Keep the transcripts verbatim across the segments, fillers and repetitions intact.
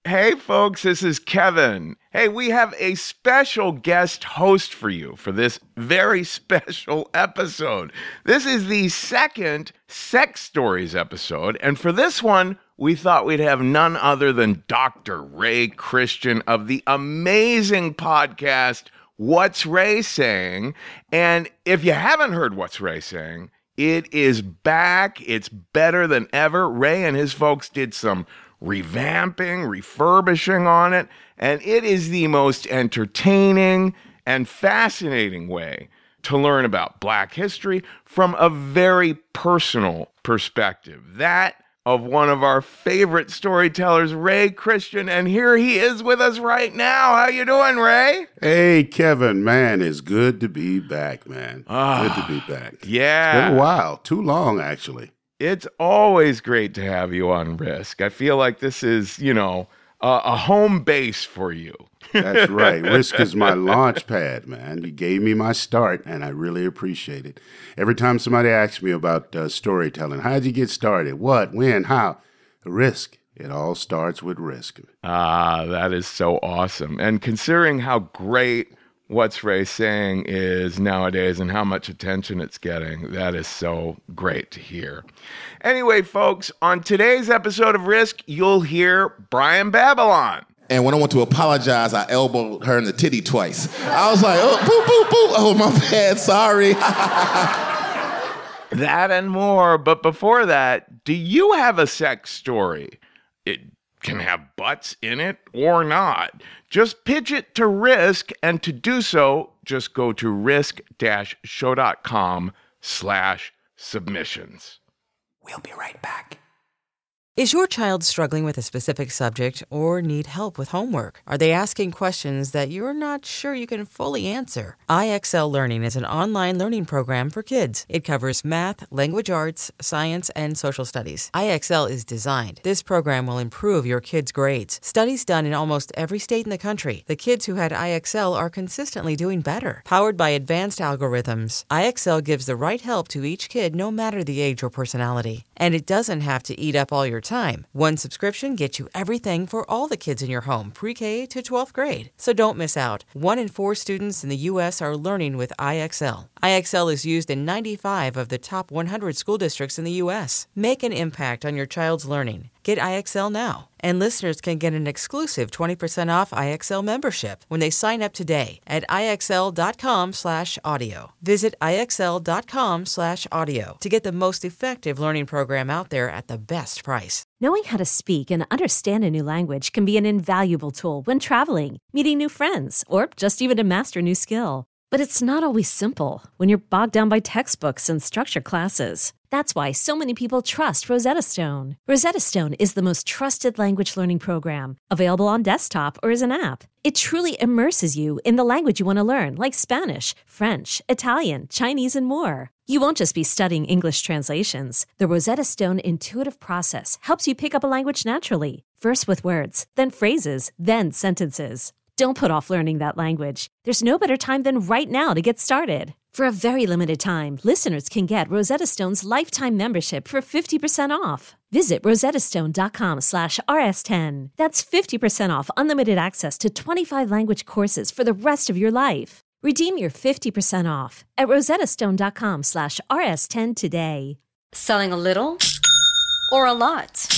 Hey, folks, this is Kevin. Hey, we have a special guest host for you for this very special episode. This is the second Sex Stories episode, and for this one, we thought we'd have none other than Doctor Ray Christian of the amazing podcast, What's Ray Saying? And if you haven't heard What's Ray Saying, it is back. It's better than ever. Ray and his folks did some revamping, refurbishing on it, and it is the most entertaining and fascinating way to learn about Black history from a very personal perspective. That of one of our favorite storytellers, Ray Christian, and here he is with us right now. How you doing, Ray? Hey, Kevin, man, it's good to be back, man. Oh, good to be back. Yeah. It's been a while, too long, actually. It's always great to have you on Risk. I feel like this is, you know, uh, a home base for you. That's right. Risk is my launch pad, man. You gave me my start, and I really appreciate it. Every time somebody asks me about uh, storytelling, how'd you get started? What, when, how? Risk. It all starts with Risk. Ah, that is so awesome. And considering how great What's Ray Saying is nowadays and how much attention it's getting, that is so great to hear. Anyway, folks, on today's episode of Risk, you'll hear Brian Babylon. And when I want to apologize, I elbowed her in the titty twice. I was like, oh, boo, boo, boo. Oh, my bad, sorry. That and more. But before that, do you have a sex story? It can have butts in it or not. Just pitch it to Risk, and to do so, just go to risk-show.com slash submissions. We'll be right back. Is your child struggling with a specific subject or need help with homework? Are they asking questions that you're not sure you can fully answer? I X L Learning is an online learning program for kids. It covers math, language arts, science, and social studies. I X L is designed. This program will improve your kids' grades. Studies done in almost every state in the country. The kids who had I X L are consistently doing better. Powered by advanced algorithms, I X L gives the right help to each kid no matter the age or personality. And it doesn't have to eat up all your time. One subscription gets you everything for all the kids in your home, pre-K to twelfth grade. So don't miss out. One in four students in the U S are learning with I X L. I X L is used in ninety-five of the top one hundred school districts in the U S. Make an impact on your child's learning. Get I X L now. And listeners can get an exclusive twenty percent off I X L membership when they sign up today at IXL.com slash audio. Visit IXL.com slash audio to get the most effective learning program out there at the best price. Knowing how to speak and understand a new language can be an invaluable tool when traveling, meeting new friends, or just even to master a new skill. But it's not always simple when you're bogged down by textbooks and structured classes. That's why so many people trust Rosetta Stone. Rosetta Stone is the most trusted language learning program, available on desktop or as an app. It truly immerses you in the language you want to learn, like Spanish, French, Italian, Chinese, and more. You won't just be studying English translations. The Rosetta Stone intuitive process helps you pick up a language naturally, first with words, then phrases, then sentences. Don't put off learning that language. There's no better time than right now to get started. For a very limited time, listeners can get Rosetta Stone's lifetime membership for fifty percent off. Visit rosettastone.com slash rs10. That's fifty percent off unlimited access to twenty-five language courses for the rest of your life. Redeem your fifty percent off at rosettastone.com slash rs10 today. Selling a little or a lot?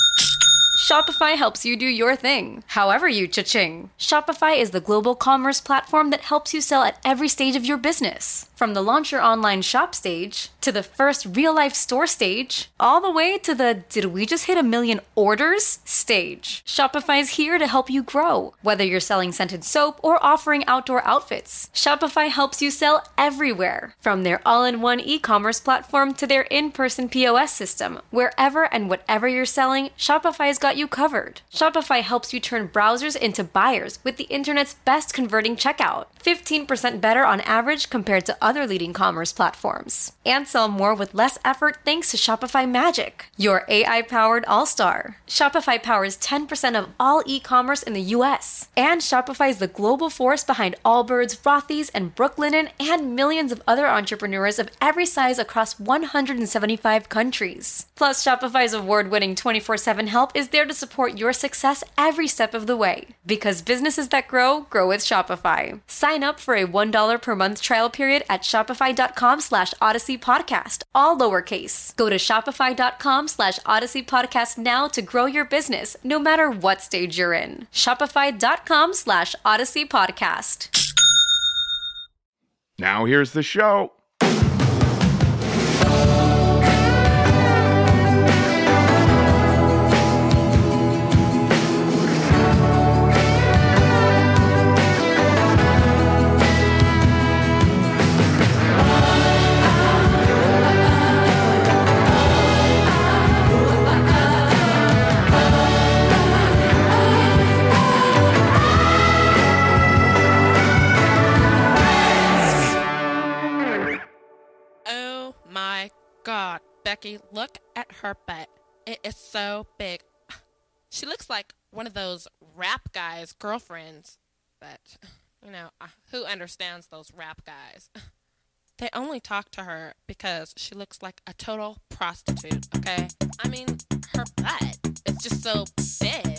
Shopify helps you do your thing, however you cha-ching. Shopify is the global commerce platform that helps you sell at every stage of your business. From the launch your online shop stage, to the first real-life store stage, all the way to the did we just hit a million orders stage. Shopify's here to help you grow. Whether you're selling scented soap or offering outdoor outfits, Shopify helps you sell everywhere. From their all-in-one e-commerce platform to their in-person P O S system, wherever and whatever you're selling, Shopify's got you covered. Shopify helps you turn browsers into buyers with the internet's best converting checkout. fifteen percent better on average compared to other leading commerce platforms. And sell more with less effort thanks to Shopify Magic, your A I-powered all-star. Shopify powers ten percent of all e-commerce in the U S. And Shopify is the global force behind Allbirds, Rothy's, and Brooklinen, and millions of other entrepreneurs of every size across one hundred seventy-five countries. Plus, Shopify's award-winning twenty-four seven help is there to support your success every step of the way. Because businesses that grow, grow with Shopify. Sign up for a one dollar per month trial period at shopify.com slash Odyssey Podcast, all lowercase. Go to shopify.com slash Odyssey Podcast now to grow your business, no matter what stage you're in. Shopify.com slash Odyssey Podcast. Now here's the show. God, Becky, look at her butt. It is so big. She looks like one of those rap guys' girlfriends. But, you know, who understands those rap guys? They only talk to her because she looks like a total prostitute, okay? I mean, her butt is just so big.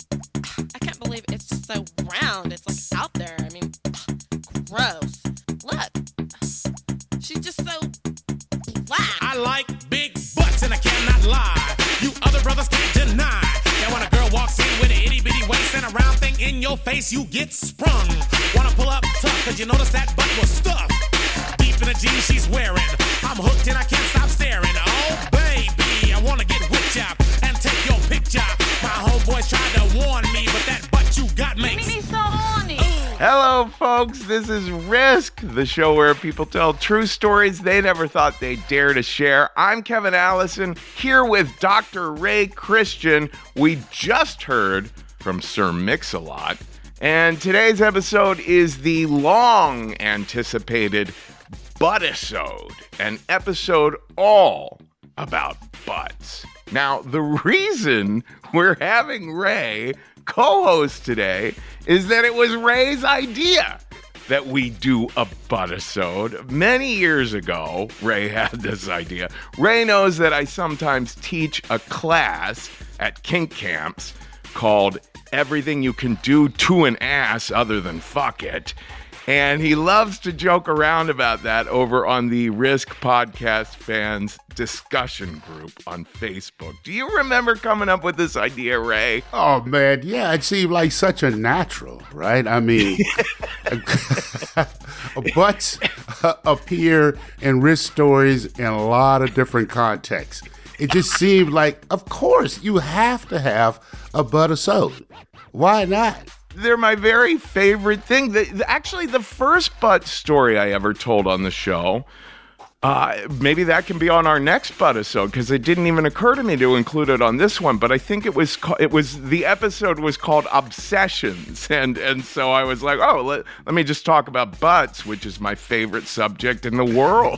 I can't believe it's just so round. It's like out there. I mean, gross. Look. She's just so black. I like big butts and I cannot lie. You other brothers can't deny that when a girl walks in with an itty bitty waist and a round thing in your face, you get sprung. Wanna pull up tough cause you notice that butt was stuffed deep in the jeans she's wearing. I'm hooked and I can't stop staring. Oh baby, I wanna get whipped up and take your picture. My homeboys tried to warn me, but that butt you got makes me so horny. Hello, folks. This is Risk, the show where people tell true stories they never thought they'd dare to share. I'm Kevin Allison, here with Doctor Ray Christian. We just heard from Sir Mix-a-Lot. And today's episode is the long-anticipated Buttisode, an episode all about butts. Now, the reason we're having Ray co-host today is that it was Ray's idea that we do a Buttisode. Many years ago, Ray had this idea. Ray knows that I sometimes teach a class at kink camps called Everything You Can Do to an Ass Other Than Fuck It. And he loves to joke around about that over on the Risk Podcast Fans discussion group on Facebook. Do you remember coming up with this idea, Ray? Oh, man, yeah, it seemed like such a natural, right? I mean, butts uh, appear in Risk stories in a lot of different contexts. It just seemed like, of course, you have to have a Buttisode. Why not? They're my very favorite thing. The, actually, the first butt story I ever told on the show, uh, maybe that can be on our next Buttisode, because it didn't even occur to me to include it on this one. But I think it was it was the episode was called Obsessions, and and so I was like, oh, let, let me just talk about butts, which is my favorite subject in the world.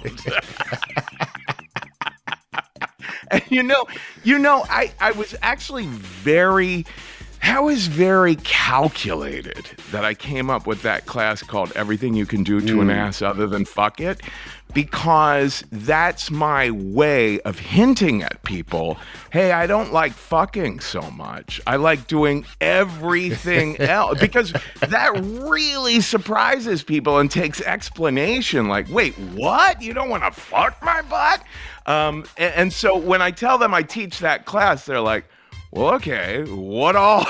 And you know, you know, I I was actually very. I was very calculated that I came up with that class called Everything You Can Do to mm. an Ass Other Than Fuck It, because that's my way of hinting at people, hey, I don't like fucking so much. I like doing everything else, because that really surprises people and takes explanation. Like, wait, what? You don't want to fuck my butt? Um, and, and so when I tell them I teach that class, they're like, well, okay, what all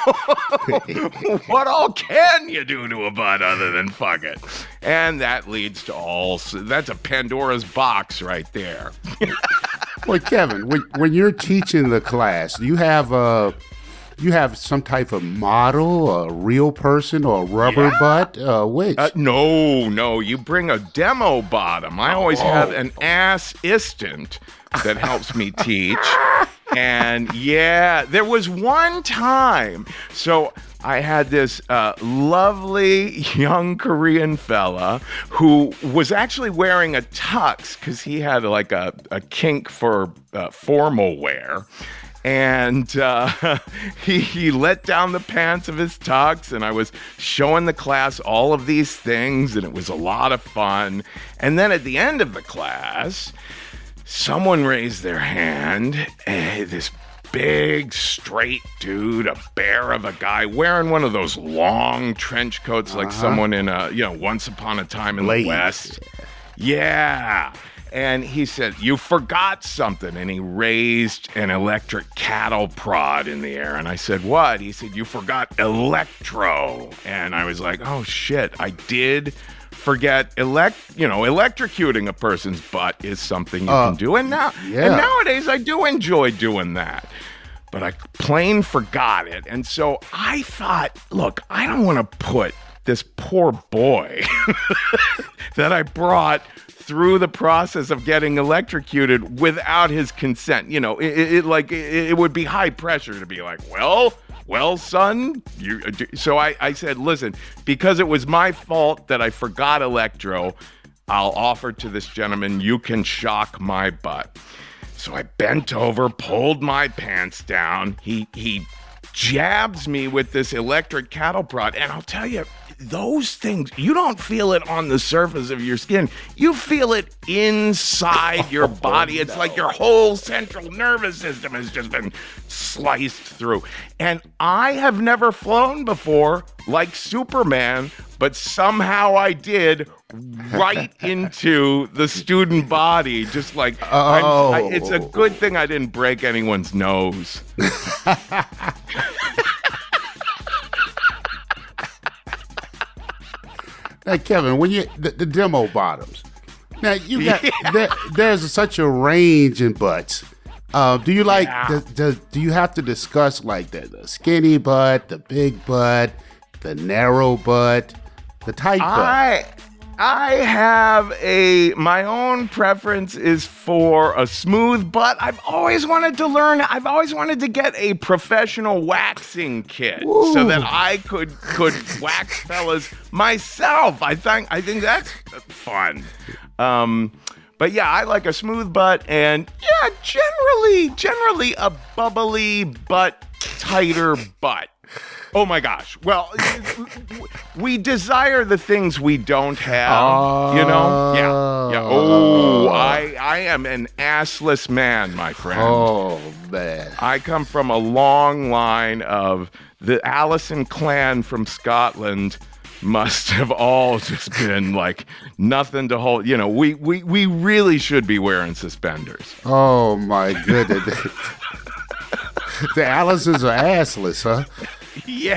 what all can you do to a butt other than fuck it? And that leads to all, that's a Pandora's box right there. Well, Kevin, when, when you're teaching the class, do you have a, you have some type of model, a real person, or a rubber yeah. butt? Uh, which? Uh, no, no, you bring a demo bottom. I always oh. have an assistant that helps me teach. And yeah, there was one time. So I had this uh, lovely young Korean fella who was actually wearing a tux because he had like a, a kink for uh, formal wear. And uh, he, he let down the pants of his tux, and I was showing the class all of these things, and it was a lot of fun. And then at the end of the class, someone raised their hand, and this big, straight dude, a bear of a guy, wearing one of those long trench coats like uh-huh. someone in a, you know, Once Upon a Time in Late. the West. Yeah. And he said, "You forgot something." And he raised an electric cattle prod in the air. And I said, "What?" He said, "You forgot electro." And I was like, oh, shit, I did forget elect, you know, electrocuting a person's butt is something you uh, can do. And now, yeah. and nowadays I do enjoy doing that. But I plain forgot it. And so I thought, look, I don't want to put this poor boy that I brought through the process of getting electrocuted without his consent. You know, it, it like it, it would be high pressure to be like, well, well, son, you. So I, I said, listen, because it was my fault that I forgot electro, I'll offer to this gentleman, you can shock my butt. So I bent over, pulled my pants down. He he jabs me with this electric cattle prod, and I'll tell you, those things, you don't feel it on the surface of your skin. You feel it inside your body. It's oh, no. like your whole central nervous system has just been sliced through. And I have never flown before like Superman, but somehow I did right into the student body. Just like, oh. I, it's a good thing I didn't break anyone's nose. Hey, Kevin, when you the, the demo bottoms, now you got yeah. there, there's such a range in butts. Uh, do you like? Yeah. The, the, do you have to discuss like the, the skinny butt, the big butt, the narrow butt, the tight I, butt? I have a my own preference is for a smooth butt. I've always wanted to learn. I've always wanted to get a professional waxing kit Ooh. so that I could could wax fellas myself. I think I think that's fun. Um, but yeah, I like a smooth butt, and yeah, generally generally a bubbly but tighter butt. Oh my gosh. Well, we desire the things we don't have, uh, you know? Yeah. Yeah. Oh, I, I am an assless man, my friend. Oh, man. I come from a long line of the Allison clan from Scotland must have all just been like nothing to hold. You know, we, we, we really should be wearing suspenders. Oh, my goodness. The Allisons are assless, huh? Yeah.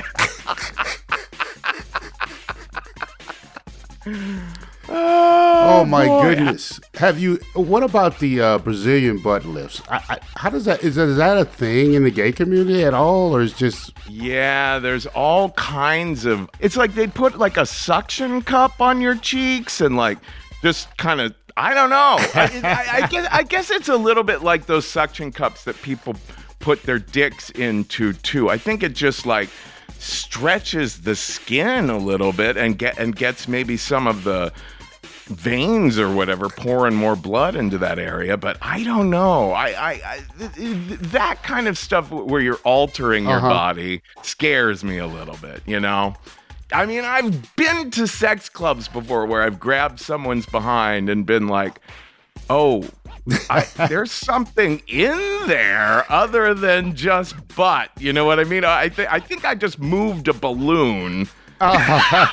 oh, oh my boy. goodness! Have you? What about the uh, Brazilian butt lifts? I, I, how does that? Is that is that a thing in the gay community at all, or is just? Yeah, there's all kinds of. It's like they put like a suction cup on your cheeks and like just kind of. I don't know. I, I, I guess I guess it's a little bit like those suction cups that people put their dicks into too. I think it just like stretches the skin a little bit and get and gets maybe some of the veins or whatever pouring more blood into that area. But I don't know. I, I, I that kind of stuff where you're altering your uh-huh. body scares me a little bit, you know? I mean, I've been to sex clubs before where I've grabbed someone's behind and been like, oh, I, there's something in there other than just butt. You know what I mean? I, th- I think I just moved a balloon. Uh-huh.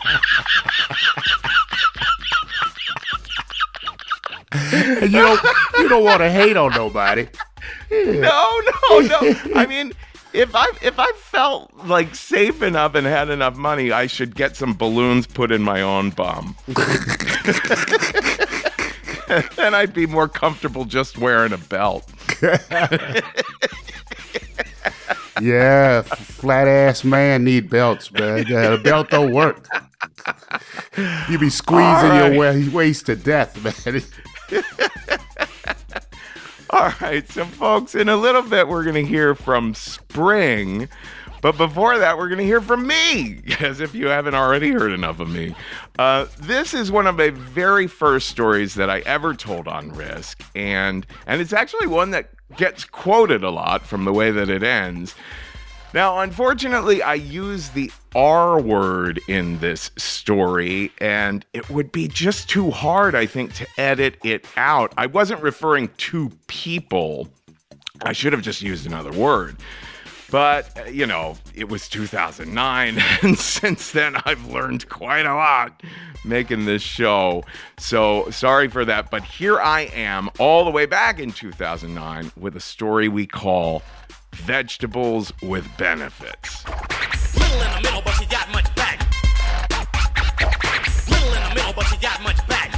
And you don't, you don't want to hate on nobody. No, no, no. I mean, if I if I felt like safe enough and had enough money, I should get some balloons put in my own bum. Then I'd be more comfortable just wearing a belt. Yeah, flat ass man need belts, man. Yeah, a belt don't work. You be squeezing right. your wa- waist to death, man. All right, so folks, in a little bit we're going to hear from Spring, But before that, we're going to hear from me, as if you haven't already heard enough of me. Uh, this is one of my very first stories that I ever told on Risk, and and it's actually one that gets quoted a lot from the way that it ends. Now, unfortunately, I use the R word in this story, and it would be just too hard, I think, to edit it out. I wasn't referring to people. I should have just used another word. But, you know, it was two thousand nine, and since then I've learned quite a lot making this show. So sorry for that, but here I am all the way back in two thousand nine with a story we call Vegetables with Benefits. Little in the middle, but she got much back. Little in the middle, but she got much back.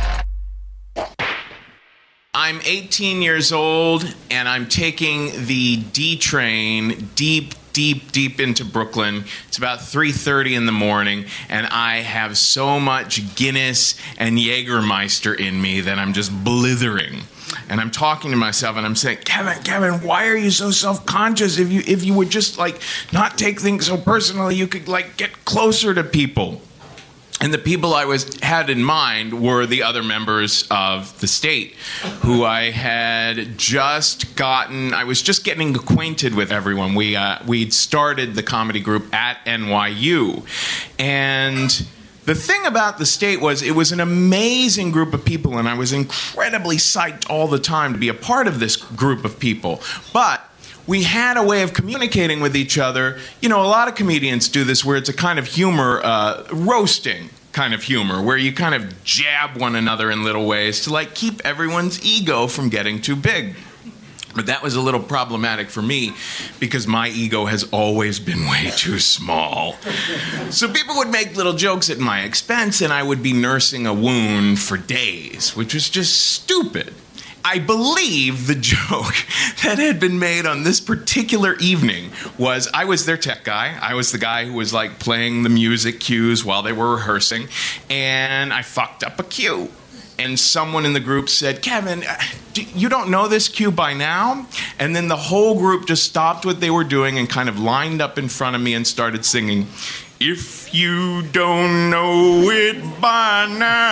I'm eighteen years old, and I'm taking the D train deep, deep, deep into Brooklyn. It's about three thirty in the morning, and I have so much Guinness and Jägermeister in me that I'm just blithering. And I'm talking to myself, and I'm saying, Kevin, Kevin, why are you so self-conscious? If you if you would just, like, not take things so personally, you could, like, get closer to people. And the people I was had in mind were the other members of the state, who I had just gotten. I was just getting acquainted with everyone. We uh, we'd started the comedy group at N Y U, and the thing about the state was it was an amazing group of people, and I was incredibly psyched all the time to be a part of this group of people. But we had a way of communicating with each other. You know, a lot of comedians do this where it's a kind of humor, uh, roasting kind of humor, where you kind of jab one another in little ways to, like, keep everyone's ego from getting too big. But that was a little problematic for me because my ego has always been way too small. So people would make little jokes at my expense, and I would be nursing a wound for days, which was just stupid. I believe the joke that had been made on this particular evening was I was their tech guy. I was the guy who was, like, playing the music cues while they were rehearsing, and I fucked up a cue. And someone in the group said, Kevin, you don't know this cue by now? And then the whole group just stopped what they were doing and kind of lined up in front of me and started singing, if you don't know it by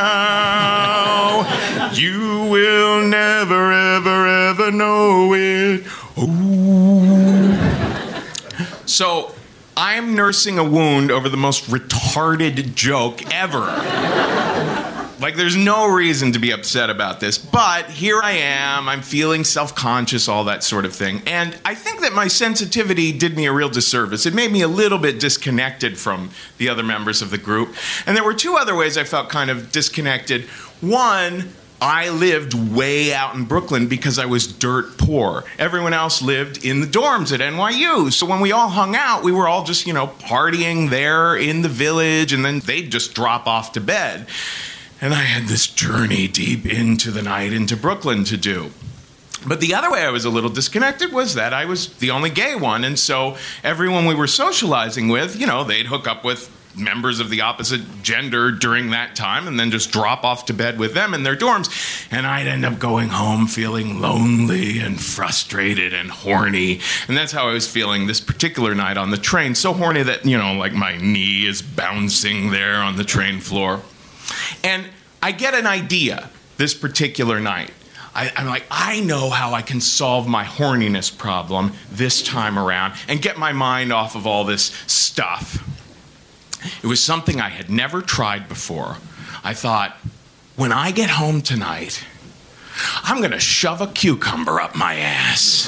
now, you will never, ever, ever know it. Ooh. So I'm nursing a wound over the most retarded joke ever. Like, there's no reason to be upset about this, but here I am, I'm feeling self-conscious, all that sort of thing, and I think that my sensitivity did me a real disservice. It made me a little bit disconnected from the other members of the group, and there were two other ways I felt kind of disconnected. One, I lived way out in Brooklyn because I was dirt poor. Everyone else lived in the dorms at N Y U. So when we all hung out, we were all just, you know, partying there in the village, and then they'd just drop off to bed. And I had this journey deep into the night into Brooklyn to do. But the other way I was a little disconnected was that I was the only gay one. And so everyone we were socializing with, you know, they'd hook up with members of the opposite gender during that time and then just drop off to bed with them in their dorms. And I'd end up going home feeling lonely and frustrated and horny. And that's how I was feeling this particular night on the train. So horny that, you know, like my knee is bouncing there on the train floor. And I get an idea this particular night. I, I'm like, I know how I can solve my horniness problem this time around and get my mind off of all this stuff. It was something I had never tried before. I thought, when I get home tonight, I'm going to shove a cucumber up my ass.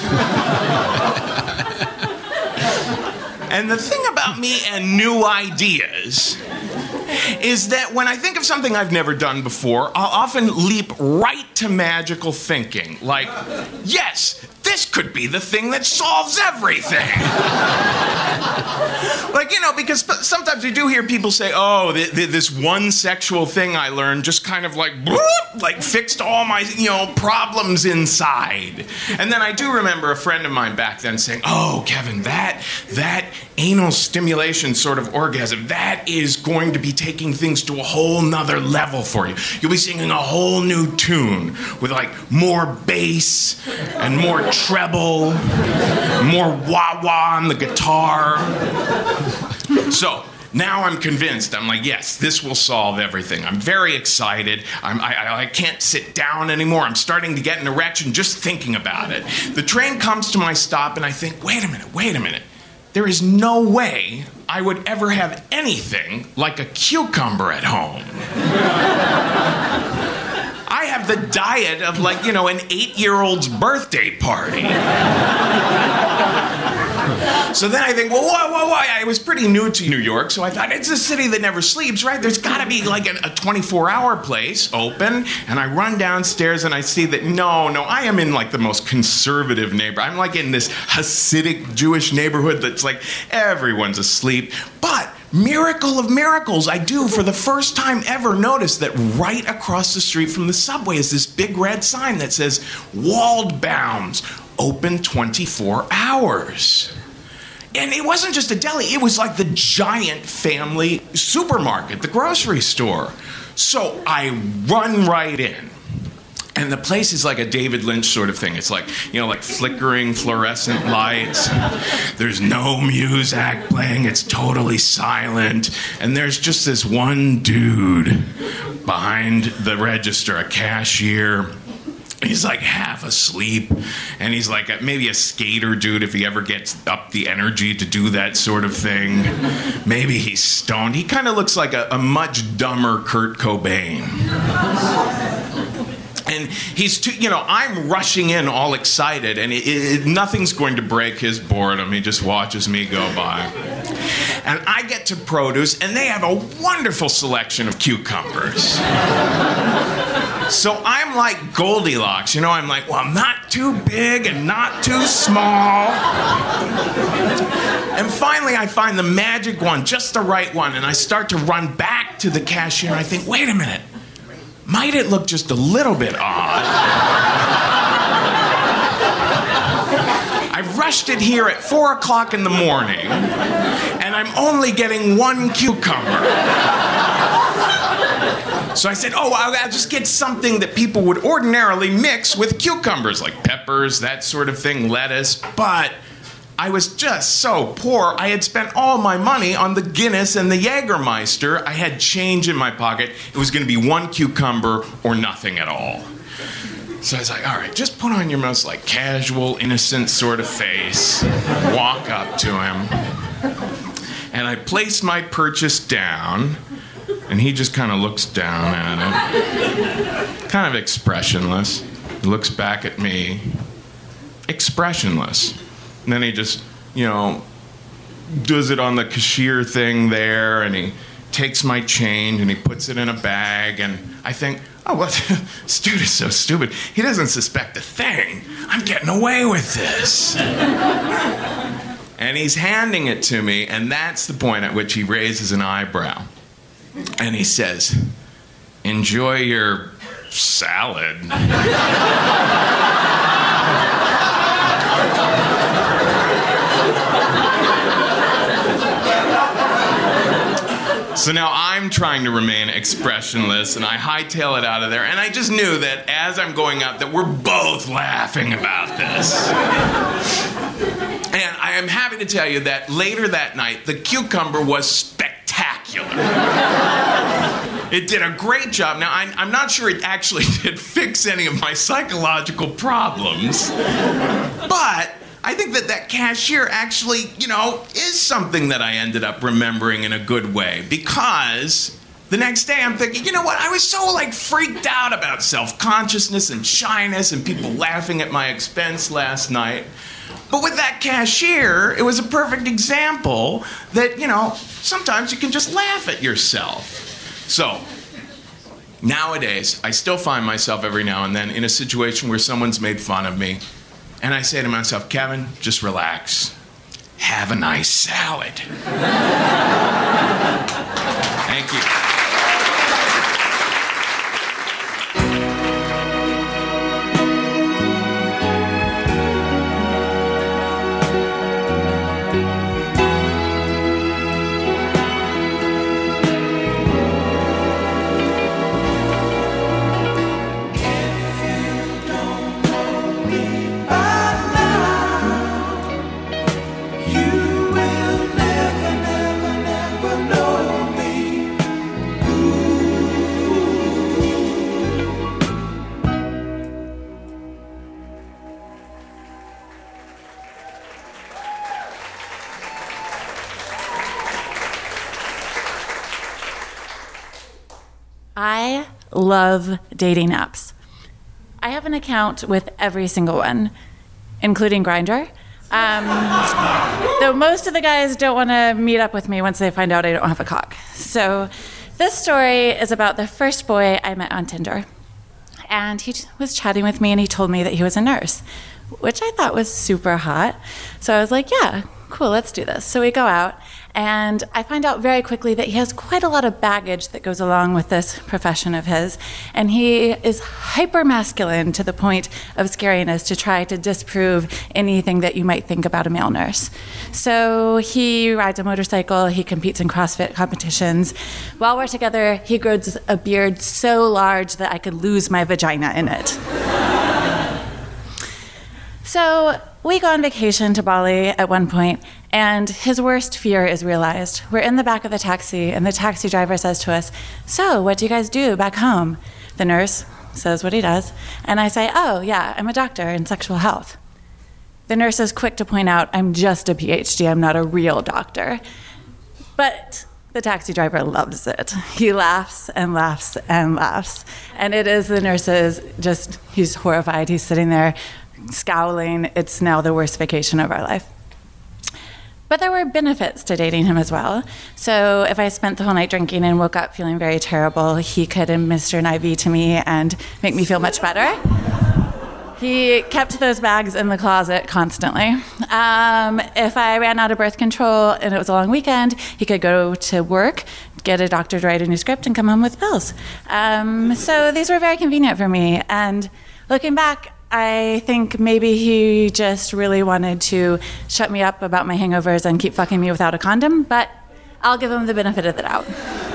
And the thing about me and new ideas is that when I think of something I've never done before, I'll often leap right to magical thinking. Like, yes, this could be the thing that solves everything. Like, you know, because sometimes you do hear people say, oh, th- th- this one sexual thing I learned just kind of like, bloop, like fixed all my, you know, problems inside. And then I do remember a friend of mine back then saying, oh, Kevin, that, that anal stimulation sort of orgasm, that is going to be taking things to a whole nother level for you. You'll be singing a whole new tune with like more bass and more treble, more wah-wah on the guitar. So now I'm convinced. I'm like, yes, this will solve everything. I'm very excited. I'm, I, I can't sit down anymore. I'm starting to get an erection just thinking about it. The train comes to my stop, and I think, wait a minute, wait a minute. There is no way I would ever have anything like a cucumber at home. I have the diet of, like, you know, an eight-year-old's birthday party. So then I think, well, whoa, whoa, whoa. I was pretty new to New York, so I thought, it's a city that never sleeps, right? There's got to be like a twenty-four hour place open. And I run downstairs and I see that, no, no, I am in like the most conservative neighborhood. I'm like in this Hasidic Jewish neighborhood that's like everyone's asleep. But miracle of miracles, I do for the first time ever notice that right across the street from the subway is this big red sign that says Waldbaum's, open twenty-four hours. And it wasn't just a deli, it was like the giant family supermarket, the grocery store. So I run right in. And the place is like a David Lynch sort of thing. It's like, you know, like flickering fluorescent lights. There's no music playing. It's totally silent. And there's just this one dude behind the register, a cashier. He's like half asleep, and he's like a, maybe a skater dude if he ever gets up the energy to do that sort of thing. Maybe he's stoned. He kind of looks like a, a much dumber Kurt Cobain. And he's too, you know, I'm rushing in all excited, and it, it, nothing's going to break his boredom. He just watches me go by. And I get to produce, and they have a wonderful selection of cucumbers. So I'm like Goldilocks, you know, I'm like, well, I'm not too big and not too small. And finally I find the magic one, just the right one, and I start to run back to the cashier, and I think, wait a minute, might it look just a little bit odd? I rushed it here at four o'clock in the morning, and I'm only getting one cucumber. So I said, oh, I'll, I'll just get something that people would ordinarily mix with cucumbers, like peppers, that sort of thing, lettuce. But I was just so poor. I had spent all my money on the Guinness and the Jägermeister. I had change in my pocket. It was going to be one cucumber or nothing at all. So I was like, all right, just put on your most like casual, innocent sort of face, walk up to him, and I place my purchase down. And he just kind of looks down at it, kind of expressionless. He looks back at me, expressionless. And then he just, you know, does it on the cashier thing there, and he takes my change and he puts it in a bag, and I think, oh, well, this dude is so stupid. He doesn't suspect a thing. I'm getting away with this. And he's handing it to me, and that's the point at which he raises an eyebrow. And he says, enjoy your salad. So now I'm trying to remain expressionless, and I hightail it out of there, and I just knew that as I'm going out that we're both laughing about this. And I am happy to tell you that later that night, the cucumber was spectacular. It did a great job. Now, I'm, I'm not sure it actually did fix any of my psychological problems, but I think that that cashier actually, you know, is something that I ended up remembering in a good way, because the next day I'm thinking, you know what, I was so like freaked out about self-consciousness and shyness and people laughing at my expense last night. But with that cashier, it was a perfect example that, you know, sometimes you can just laugh at yourself. So, nowadays, I still find myself every now and then in a situation where someone's made fun of me, and I say to myself, Kevin, just relax. Have a nice salad. Thank you. Bye. I love dating apps. I have an account with every single one, including Grindr. Um, though most of the guys don't want to meet up with me once they find out I don't have a cock. So this story is about the first boy I met on Tinder. And he was chatting with me and he told me that he was a nurse, which I thought was super hot. So I was like, yeah, cool, let's do this. So we go out and I find out very quickly that he has quite a lot of baggage that goes along with this profession of his. And he is hyper masculine to the point of scariness to try to disprove anything that you might think about a male nurse. So he rides a motorcycle, he competes in CrossFit competitions. While we're together, he grows a beard so large that I could lose my vagina in it. So we go on vacation to Bali at one point, and his worst fear is realized. We're in the back of the taxi, and the taxi driver says to us, so what do you guys do back home? The nurse says what he does, and I say, oh, yeah, I'm a doctor in sexual health. The nurse is quick to point out, I'm just a P H D, I'm not a real doctor. But the taxi driver loves it. He laughs and laughs and laughs. And it is the nurse's just, he's horrified. He's sitting there scowling. It's now the worst vacation of our life. But there were benefits to dating him as well. So if I spent the whole night drinking and woke up feeling very terrible, he could administer an I V to me and make me feel much better. He kept those bags in the closet constantly. Um, if I ran out of birth control and it was a long weekend, he could go to work, get a doctor to write a new script, and come home with pills. Um, so these were very convenient for me. And looking back, I think maybe he just really wanted to shut me up about my hangovers and keep fucking me without a condom, but I'll give him the benefit of the doubt.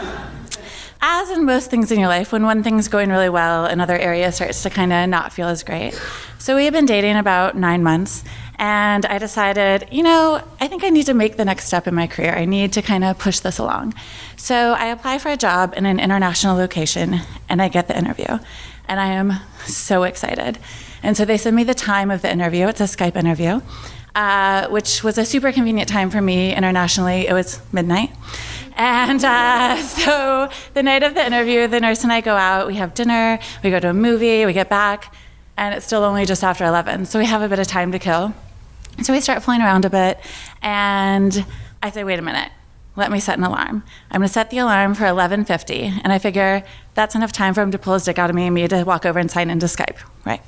As in most things in your life, when one thing's going really well, another area starts to kind of not feel as great. So we had been dating about nine months, and I decided, you know, I think I need to make the next step in my career. I need to kind of push this along. So I apply for a job in an international location, and I get the interview. And I am so excited. And so they send me the time of the interview. It's a Skype interview, uh, which was a super convenient time for me internationally. It was midnight. And uh, so the night of the interview, the nurse and I go out. We have dinner. We go to a movie. We get back. And it's still only just after eleven. So we have a bit of time to kill. So we start flying around a bit. And I say, wait a minute. Let me set an alarm. I'm going to set the alarm for eleven fifty. And I figure that's enough time for him to pull his dick out of me and me to walk over and sign into Skype, right?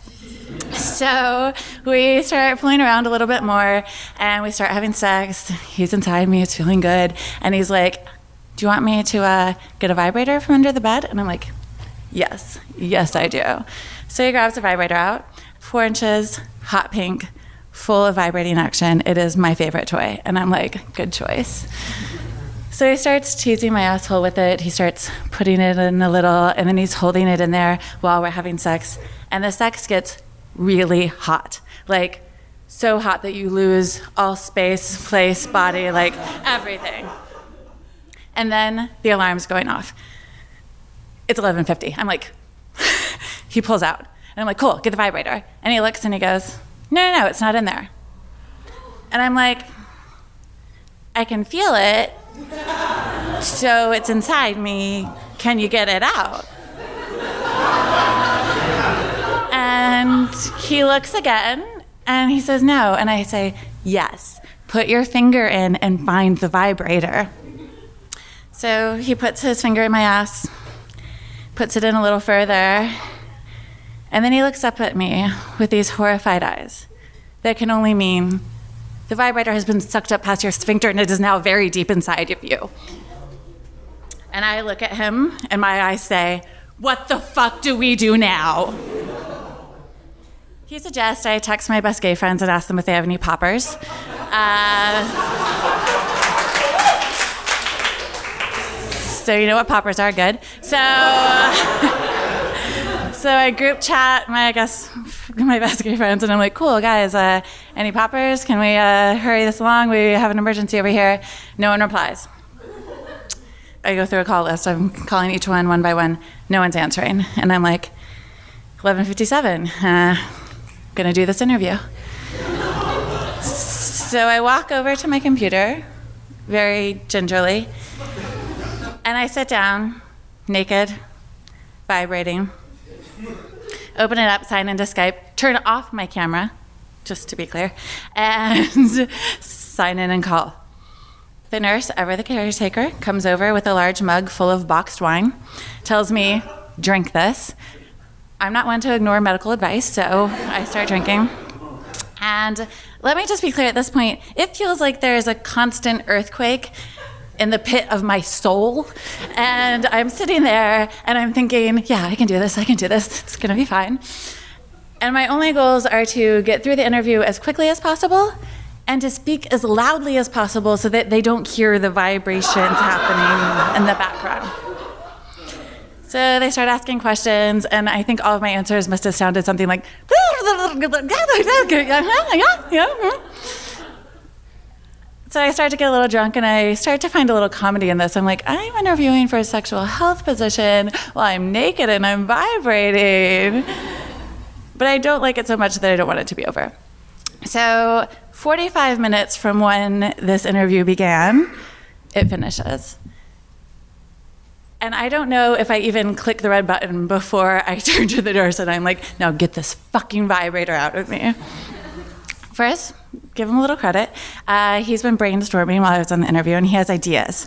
So we start fooling around a little bit more, and we start having sex. He's inside me. It's feeling good. And he's like, do you want me to uh, get a vibrator from under the bed? And I'm like, yes. Yes, I do. So he grabs the vibrator out, four inches, hot pink, full of vibrating action. It is my favorite toy. And I'm like, good choice. So he starts teasing my asshole with it. He starts putting it in a little, and then he's holding it in there while we're having sex. And the sex gets really hot. Like, so hot that you lose all space, place, body, like everything. And then the alarm's going off. It's eleven fifty. I'm like, he pulls out. And I'm like, cool, get the vibrator. And he looks and he goes, no, no, no, it's not in there. And I'm like, I can feel it. So it's inside me. Can you get it out? And he looks again and he says no. And I say, yes, put your finger in and find the vibrator. So he puts his finger in my ass, puts it in a little further, and then he looks up at me with these horrified eyes that can only mean the vibrator has been sucked up past your sphincter and it is now very deep inside of you. And I look at him and my eyes say, what the fuck do we do now? He suggests I text my best gay friends and ask them if they have any poppers. Uh, so you know what poppers are, good. So, so I group chat my, I guess, my best gay friends, and I'm like, cool, guys, uh, any poppers? Can we uh, hurry this along? We have an emergency over here. No one replies. I go through a call list. I'm calling each one one by one. No one's answering. And I'm like, eleven fifty-seven, uh, gonna do this interview. So I walk over to my computer, very gingerly, and I sit down, naked, vibrating. Open it up, sign into Skype, turn off my camera, just to be clear, and sign in and call. The nurse, ever the caretaker, comes over with a large mug full of boxed wine, tells me, drink this. I'm not one to ignore medical advice, so I start drinking. And let me just be clear at this point, it feels like there is a constant earthquake in the pit of my soul. And I'm sitting there and I'm thinking, yeah, I can do this, I can do this, it's gonna be fine. And my only goals are to get through the interview as quickly as possible and to speak as loudly as possible so that they don't hear the vibrations happening in the background. So they start asking questions, and I think all of my answers must have sounded something like, so I start to get a little drunk, and I start to find a little comedy in this. I'm like, I'm interviewing for a sexual health position while I'm naked and I'm vibrating. But I don't like it so much that I don't want it to be over. So forty-five minutes from when this interview began, it finishes. And I don't know if I even click the red button before I turn to the nurse and I'm like, now get this fucking vibrator out of me. First, give him a little credit. Uh, he's been brainstorming while I was on the interview, and he has ideas.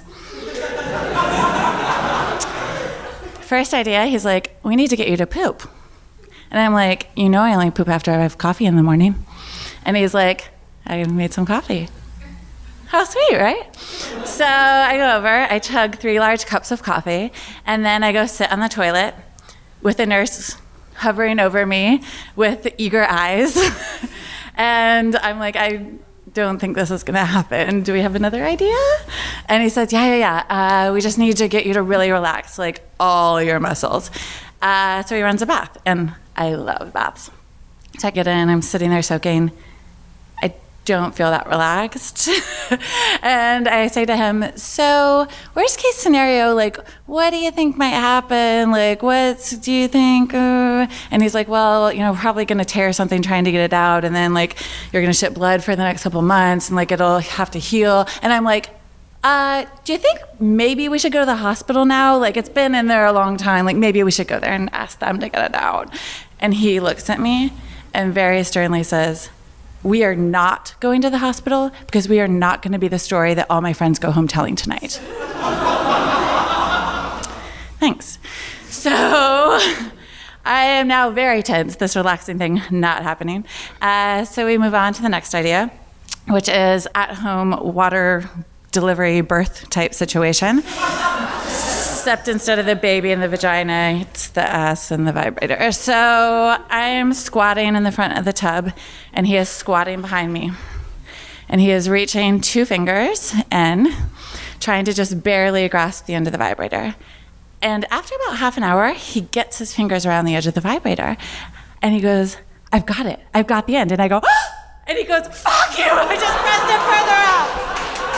First idea, he's like, we need to get you to poop. And I'm like, you know I only poop after I have coffee in the morning. And he's like, I made some coffee. How sweet, right? So I go over, I chug three large cups of coffee, and then I go sit on the toilet with the nurse hovering over me with eager eyes. And I'm like, I don't think this is gonna happen. Do we have another idea? And he says, yeah, yeah, yeah. Uh, we just need to get you to really relax, like all your muscles. Uh, so he runs a bath, and I love baths. So I get in, I'm sitting there soaking. I don't feel that relaxed. And I say to him, so worst case scenario, like, what do you think might happen? Like, what do you think? Uh, and he's like, well, you know, probably going to tear something trying to get it out. And then like, you're going to shit blood for the next couple months and like, it'll have to heal. And I'm like, uh, do you think maybe we should go to the hospital now? Like, it's been in there a long time. Like, maybe we should go there and ask them to get it out. And he looks at me and very sternly says, we are not going to the hospital because we are not going to be the story that all my friends go home telling tonight. Thanks. So I am now very tense, this relaxing thing not happening. Uh, so we move on to the next idea, which is at-home water delivery birth type situation. Except instead of the baby in the vagina, it's the ass and the vibrator. So I'm squatting in the front of the tub, and he is squatting behind me. And he is reaching two fingers in, trying to just barely grasp the end of the vibrator. And after about half an hour, he gets his fingers around the edge of the vibrator, and he goes, I've got it. I've got the end. And I go, oh! And he goes, fuck you! I just pressed it further out.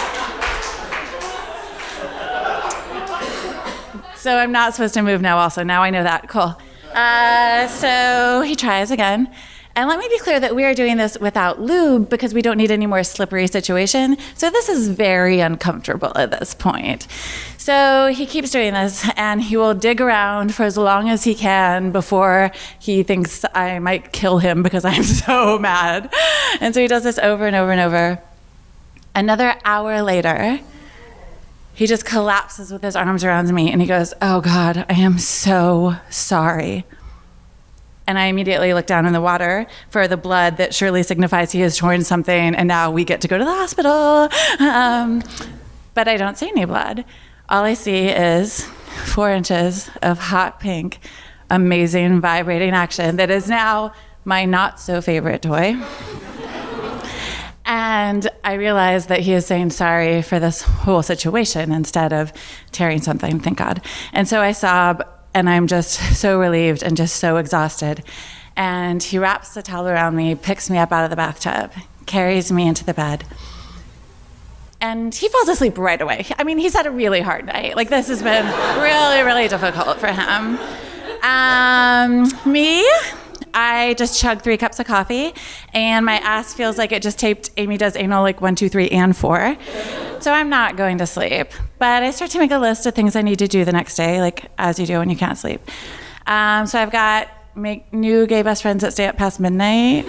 So I'm not supposed to move now also. Now I know that. Cool. Uh, so he tries again. And let me be clear that we are doing this without lube because we don't need any more slippery situation. So this is very uncomfortable at this point. So he keeps doing this, and he will dig around for as long as he can before he thinks I might kill him because I'm so mad. And so he does this over and over and over. Another hour later, he just collapses with his arms around me, and he goes, oh God, I am so sorry. And I immediately look down in the water for the blood that surely signifies he has torn something, and now we get to go to the hospital. Um, but I don't see any blood. All I see is four inches of hot pink, amazing vibrating action that is now my not so favorite toy. And I realized that he is saying sorry for this whole situation instead of tearing something, thank God. And so I sob, and I'm just so relieved and just so exhausted. And he wraps the towel around me, picks me up out of the bathtub, carries me into the bed. And he falls asleep right away. I mean, he's had a really hard night. Like, this has been really, really difficult for him. Um, me? I just chugged three cups of coffee, and my ass feels like it just taped Amy Does Anal like one, two, three, and four. So I'm not going to sleep. But I start to make a list of things I need to do the next day, like as you do when you can't sleep. Um, so I've got make new gay best friends that stay up past midnight.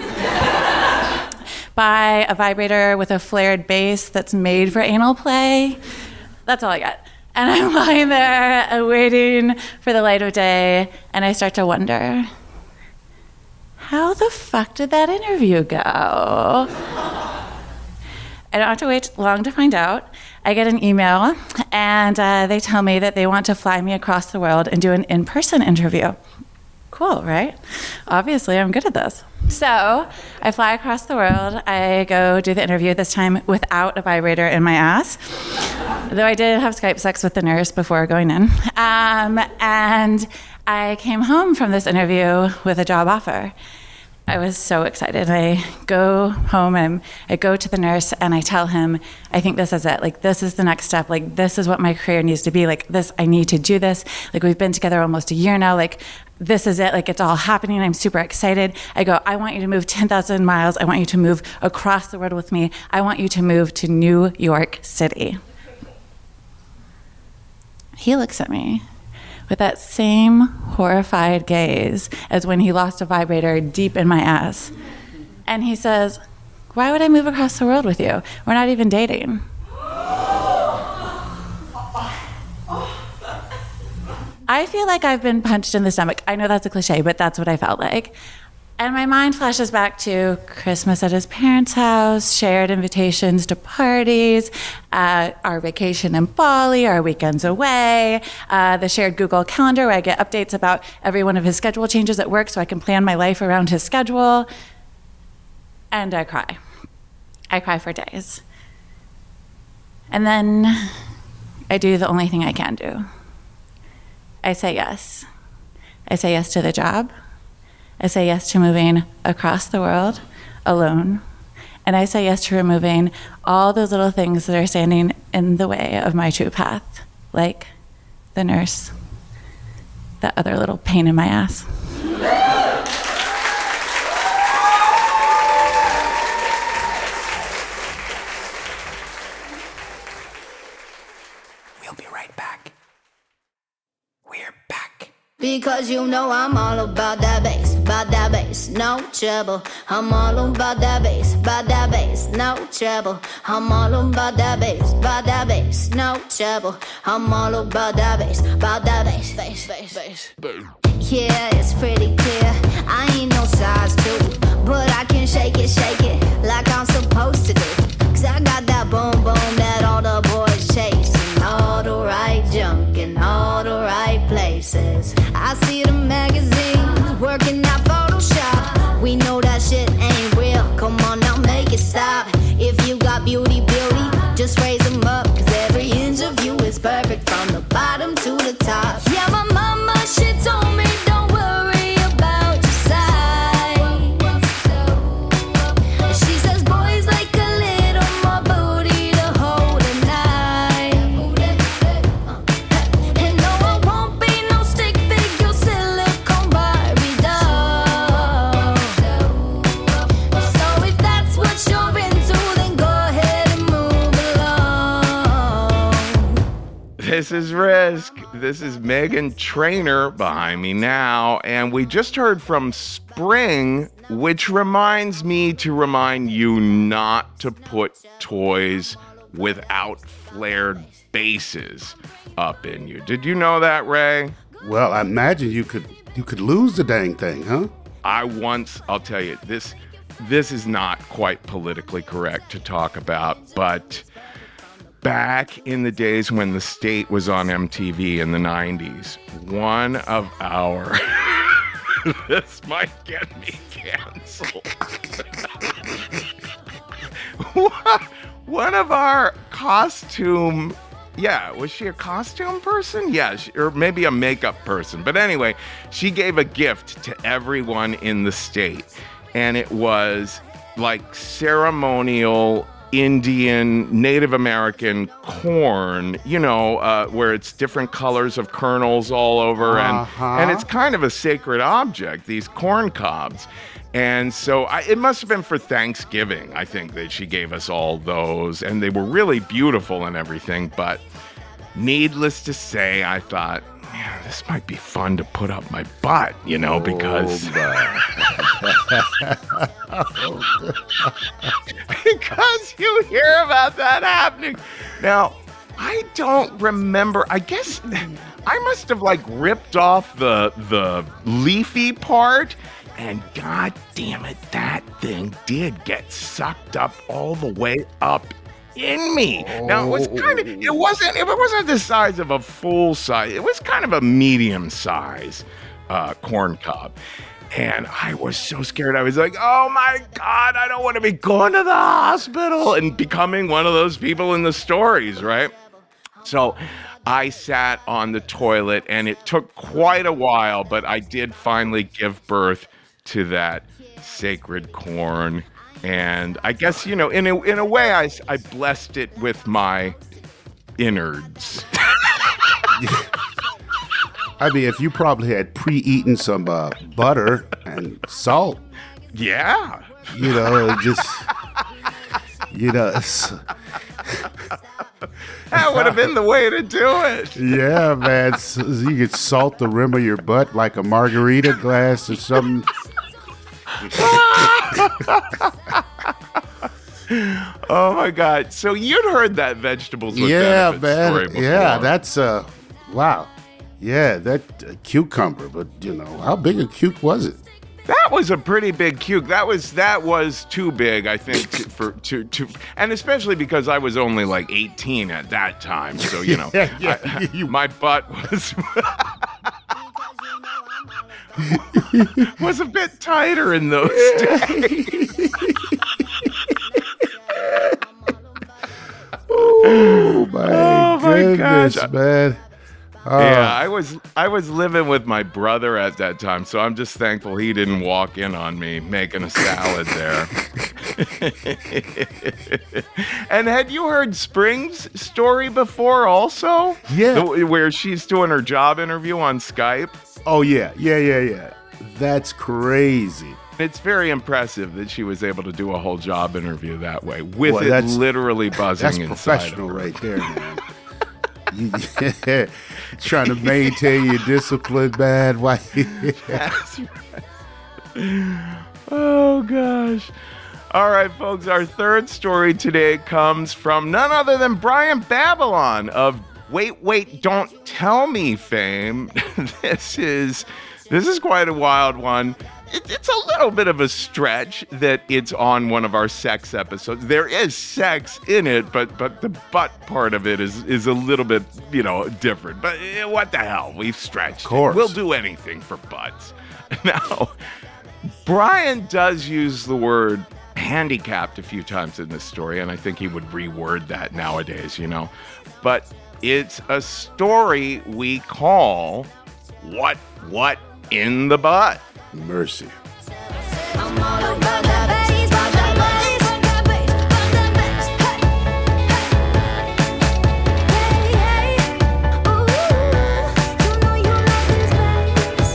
Buy a vibrator with a flared base that's made for anal play. That's all I got. And I'm lying there uh, waiting for the light of day, and I start to wonder, how the fuck did that interview go? I don't have to wait long to find out. I get an email, and uh, they tell me that they want to fly me across the world and do an in-person interview. Cool, right? Obviously, I'm good at this. So I fly across the world. I go do the interview, this time without a vibrator in my ass, though I did have Skype sex with the nurse before going in. Um, and I came home from this interview with a job offer. I was so excited. I go home and I go to the nurse and I tell him, I think this is it. Like, this is the next step. Like, this is what my career needs to be. Like, this, I need to do this. Like, we've been together almost a year now. Like, this is it. Like, it's all happening. I'm super excited. I go, I want you to move ten thousand miles. I want you to move across the world with me. I want you to move to New York City. He looks at me with that same horrified gaze as when he lost a vibrator deep in my ass. And he says, why would I move across the world with you? We're not even dating. I feel like I've been punched in the stomach. I know that's a cliche, but that's what I felt like. And my mind flashes back to Christmas at his parents' house, shared invitations to parties, uh, our vacation in Bali, our weekends away, uh, the shared Google Calendar where I get updates about every one of his schedule changes at work so I can plan my life around his schedule. And I cry. I cry for days. And then I do the only thing I can do. I say yes. I say yes to the job. I say yes to moving across the world alone. And I say yes to removing all those little things that are standing in the way of my true path, like the nurse, that other little pain in my ass. We'll be right back. We're back. Because you know I'm all about that bass, about that bass, no trouble. I'm all about that bass, about that bass, no trouble. I'm all about that bass, about that bass, no trouble. I'm all about that bass, about that bass, bass, bass, bass. Yeah, it's pretty clear. I ain't no size two, but I can shake it, shake it like I'm supposed to do. Cause I got that boom boom that all the boys chase, and all the right junk in all the right places. I see the magazines working out Photoshop. We know that shit ain't real. Come on now, make it stop. If you got beauty, beauty, just raise them up. Cause every inch of you is perfect from the bottom to the top. Yeah, my mama, she told me don't worry about your size. She says boys like a little more booty to hold at night. And no, I won't be no stick figure silicone Barbie doll. So if that's what you're into, then go ahead and move along. This is Risk. This is Meghan Trainor behind me now. And we just heard from Spring, which reminds me to remind you not to put toys without flared bases up in you. Did you know that, Ray? Well, I imagine you could you could lose the dang thing, huh? I once, I'll tell you, this this is not quite politically correct to talk about, but back in the days when the state was on M T V in the nineties, one of our this might get me canceled. One of our costume, yeah, was she a costume person? Yeah, she, or maybe a makeup person. But anyway, she gave a gift to everyone in the state, and it was like ceremonial Indian, Native American corn, you know, uh, where it's different colors of kernels all over, Uh-huh. and and it's kind of a sacred object, these corn cobs. And so I, it must have been for Thanksgiving, I think, that she gave us all those, and they were really beautiful and everything, but needless to say, I thought, man, this might be fun to put up my butt, you know, because Oh, because you hear about that happening. Now, I don't remember. I guess I must have like ripped off the the leafy part, and god damn it, that thing did get sucked up all the way up in me. Oh. Now it was kind of it wasn't it wasn't the size of a full size. It was kind of a medium size uh, corn cob. And I was so scared. I was like, oh my God, I don't want to be going to the hospital and becoming one of those people in the stories, right? So I sat on the toilet, and it took quite a while, but I did finally give birth to that sacred corn. And I guess, you know, in a, in a way, I, I blessed it with my innards. I mean, if you probably had pre-eaten some uh, butter and salt. Yeah. You know, just, you know. That would have been the way to do it. Yeah, man. So you could salt the rim of your butt like a margarita glass or something. Oh, my God. So you'd heard that vegetables with yeah, benefits man. story before. Yeah, that's, uh, wow. Yeah, that uh, cucumber, but you know, how big a cuke was it? That was a pretty big cuke. That was that was too big, I think, to, for to to, and especially because I was only like eighteen at that time. So you know, yeah, yeah, I, you... my butt was was a bit tighter in those days. Oh my, oh my goodness, gosh. man. Uh, yeah, I was I was living with my brother at that time, so I'm just thankful he didn't walk in on me making a salad there. And had you heard Spring's story before also? Yeah. The, where she's doing her job interview on Skype? Oh, yeah, yeah, yeah, yeah. That's crazy. It's very impressive that she was able to do a whole job interview that way, with well, it literally buzzing that's inside professional of her. right there, man. You, yeah, trying to maintain your discipline, man. Why? That's right. Oh, gosh. All right, folks, our third story today comes from none other than Brian Babylon of Wait, Wait, Don't Tell Me fame. This is, this is quite a wild one. It, it's a little bit of a stretch that it's on one of our sex episodes. There is sex in it, but but the butt part of it is is a little bit, you know, different. But eh, what the hell? We've stretched. Of course. We'll do anything for butts. Now, Brian does use the word handicapped a few times in this story, and I think he would reword that nowadays, you know. But it's a story we call What What in the Butt? Mercy. I'm all about that bass, about that bass, about that bass, about that bass. Hey, hey, hey, ooh, you know you love this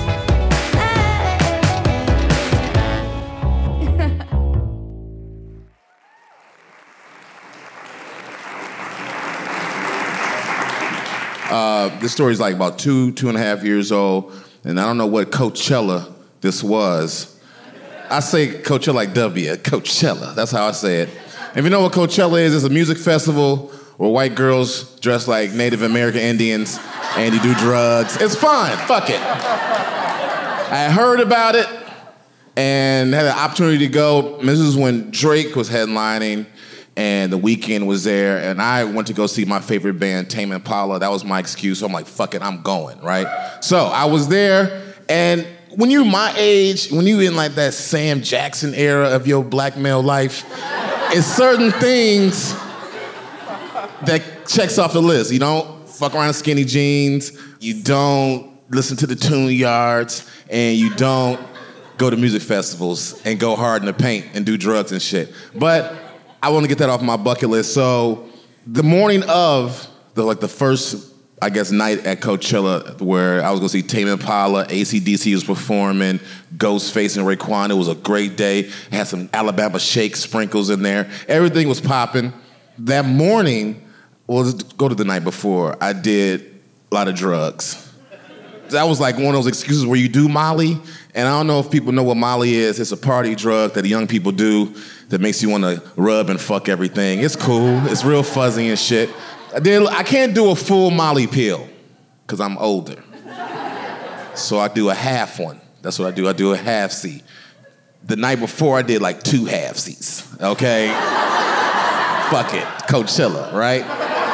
bass. uh, this story is like about two, two and a half years old, and I don't know what Coachella this was. I say Coachella like W, Coachella. That's how I say it. If you know what Coachella is, it's a music festival where white girls dress like Native American Indians and you do drugs. It's fun. Fuck it. I heard about it and had an opportunity to go. This is when Drake was headlining and The Weeknd was there, and I went to go see my favorite band, Tame Impala. That was my excuse. So I'm like, fuck it, I'm going, right? So I was there, and when you're my age, when you in like that Sam Jackson era of your black male life, it's certain things that checks off the list. You don't fuck around in skinny jeans, you don't listen to the tune yards, and you don't go to music festivals and go hard in the paint and do drugs and shit. But I want to get that off my bucket list. So the morning of the like the first, I guess, night at Coachella, where I was going to see Tame Impala, A C D C was performing, Ghostface and Raekwon. It was a great day. It had some Alabama Shake sprinkles in there. Everything was popping. That morning, well, let's go to the night before, I did a lot of drugs. that was like one of those excuses where you do Molly, and I don't know if people know what Molly is. It's a party drug that the young people do that makes you want to rub and fuck everything. It's cool. It's real fuzzy and shit. I, did, I can't do a full Molly pill because I'm older. So I do a half one. That's what I do. I do a half C. The night before, I did like two half C's, okay? Fuck it, Coachella, right?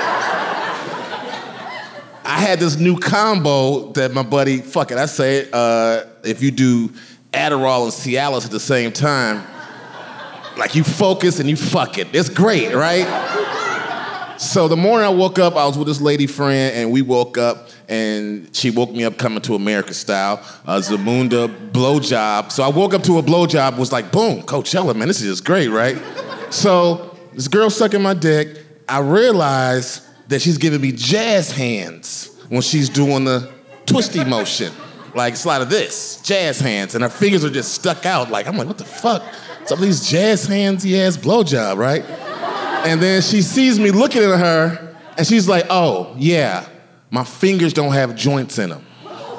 I had this new combo that my buddy, fuck it, I say it, uh, if you do Adderall and Cialis at the same time, like you focus and you fuck it. It's great, right? So the morning I woke up, I was with this lady friend, and we woke up, and she woke me up coming to America style, a Zamunda blowjob. So I woke up to a blowjob, was like, boom, Coachella, man, this is just great, right? So this girl sucking my dick, I realized that she's giving me jazz hands when she's doing the twisty motion. Like, it's like this, jazz hands, and her fingers are just stuck out. Like, I'm like, what the fuck? Some of these jazz handsy-ass blowjob, right? And then she sees me looking at her, and she's like, oh, yeah, my fingers don't have joints in them.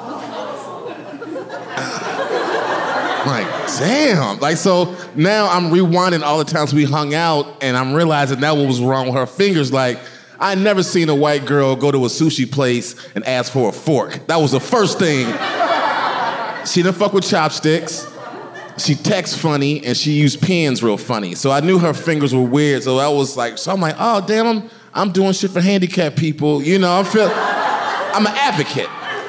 I'm like, damn. Like, so now I'm rewinding all the times we hung out, and I'm realizing that what was wrong with her fingers. Like, I never seen a white girl go to a sushi place and ask for a fork. That was the first thing. She didn't fuck with chopsticks. She texts funny, and she used pens real funny. So I knew her fingers were weird. So I was like, so I'm like, oh, damn, I'm, I'm doing shit for handicapped people. You know, I feel, I'm an advocate.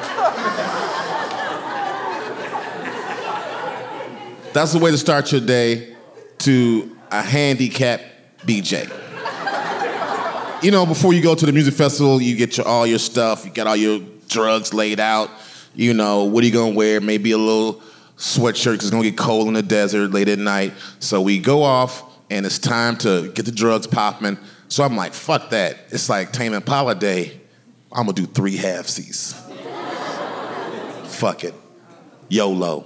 That's the way to start your day to a handicapped B J. You know, before you go to the music festival, you get your, all your stuff, you got all your drugs laid out. You know, what are you gonna wear? Maybe a little sweatshirt, because it's gonna get cold in the desert late at night. So we go off, and it's time to get the drugs popping. So I'm like, fuck that. It's like Tame Impala Day. I'm gonna do three half-C's. Fuck it. YOLO.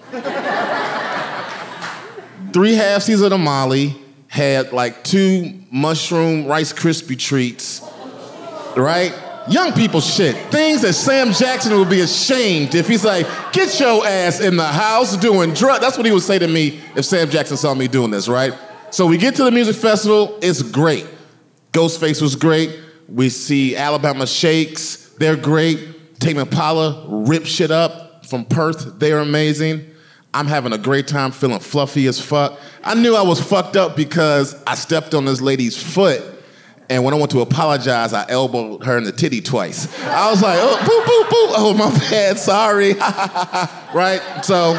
Three half-C's of the Molly, had like two mushroom Rice Krispie treats, right? Young people shit. Things that Sam Jackson would be ashamed if he's like, get your ass in the house doing drugs. That's what he would say to me if Sam Jackson saw me doing this, right? So we get to the music festival, it's great. Ghostface was great. We see Alabama Shakes, they're great. Tame Impala rip shit up from Perth, they're amazing. I'm having a great time, feeling fluffy as fuck. I knew I was fucked up because I stepped on this lady's foot, and when I went to apologize, I elbowed her in the titty twice. I was like, oh, boo, boo, boo, oh, my bad, sorry, right? So,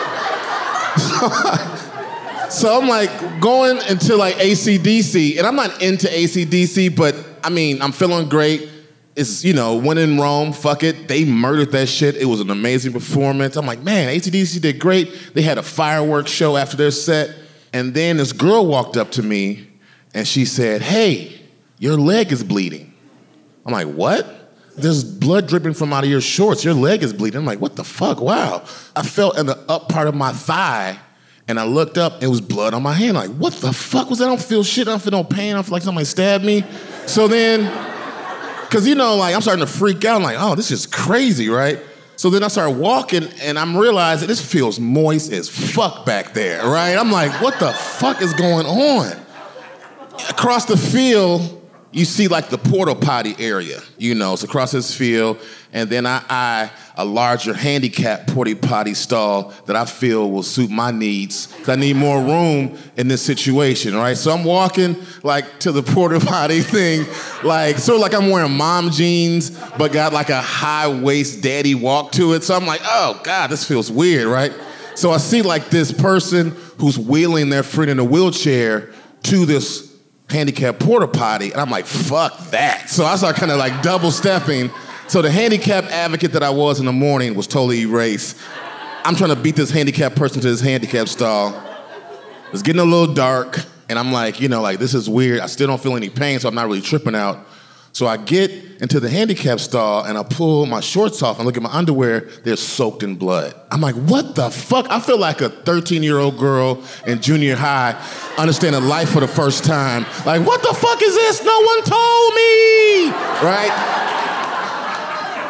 so, so I'm like going into like A C D C, and I'm not into A C D C, but I mean, I'm feeling great. It's, you know, when in Rome, fuck it. They murdered that shit. It was an amazing performance. I'm like, man, A C D C did great. They had a fireworks show after their set. And then this girl walked up to me, and she said, hey, your leg is bleeding. I'm like, what? There's blood dripping from out of your shorts. Your leg is bleeding. I'm like, what the fuck? Wow. I felt in the up part of my thigh, and I looked up, and it was blood on my hand. Like, what the fuck was that? I don't feel shit. I don't feel no pain. I don't feel like somebody stabbed me. So then, because, you know, like, I'm starting to freak out. I'm like, oh, this is crazy, right? So then I start walking, and I'm realizing this feels moist as fuck back there, right? I'm like, what the fuck is going on? Across the field, you see like the porta potty area, you know, it's across this field, and then I eye a larger handicap porta potty stall that I feel will suit my needs, because I need more room in this situation, right? So I'm walking like to the porta potty thing, like sort of like I'm wearing mom jeans, but got like a high waist daddy walk to it. So I'm like, oh God, this feels weird, right? So I see like this person who's wheeling their friend in a wheelchair to this handicap porta potty, and I'm like, fuck that. So I start kind of like double stepping. So the handicap advocate that I was in the morning was totally erased. I'm trying to beat this handicap person to this handicap stall. It's getting a little dark, and I'm like, you know, like, this is weird. I still don't feel any pain, so I'm not really tripping out. So I get into the handicap stall, and I pull my shorts off and look at my underwear. They're soaked in blood. I'm like, what the fuck? I feel like a thirteen-year-old girl in junior high understanding life for the first time. Like, what the fuck is this? No one told me, right?